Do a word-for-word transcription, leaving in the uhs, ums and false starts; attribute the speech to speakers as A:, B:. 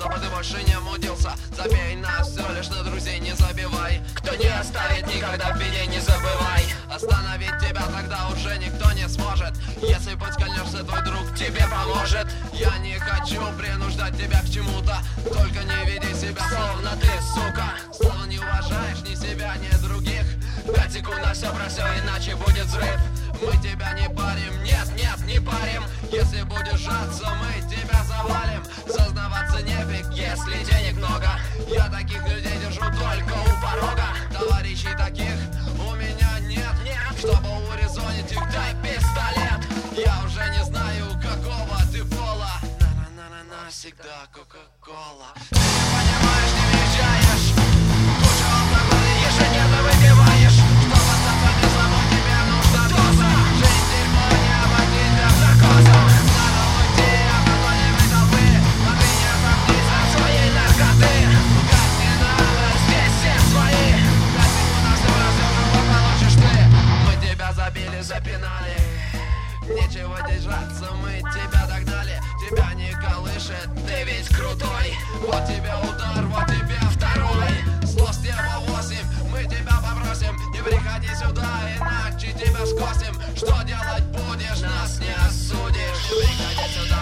A: чтобы ты больше не мудился. Забей нас все лишь на друзей, не забивай. Кто не оставит никогда в беде, не забывай. Остановить тебя тогда уже никто не сможет. Если подскользнешься, твой друг тебе поможет. Я не хочу принуждать тебя к чему-то, только не веди себя, словно ты, сука. Словно не уважаешь ни себя, ни других. Пять секунд на все про все, иначе будет взрыв. Мы тебя не парим, нет, нет, не парим. Если будешь жаться, мы тебя завалим. Сознаваться нефиг, если денег много. Я таких людей держу только у порога. Товарищей таких у меня нет, нет. Чтобы урезонить их, дай пистолет. Я уже не знаю, какого ты пола. На-на-на-на, всегда кока-кола. Ты не понимаешь, не въезжаешь. Кучу алкоголя ежедневно выпиваешь. Чтобы остаться без самой тебе нужна доза. Жизнь дерьмо, не обойти без наркоза. Надо уйти от какой-нибудь толпы, а ты не отомнись от своей наркоты. Как не надо, здесь все свои. Пять секунд на все раз уже получишь ты. Мы тебя забили, запинали. Нечего держаться, мы тебя догнали. Тебя не колышет, ты ведь крутой. Вот тебе удар, вот тебе второй. Слов стерва восемь, мы тебя попросим. Не приходи сюда, иначе тебя скосим. Что делать будешь, нас не осудишь. Не приходи сюда.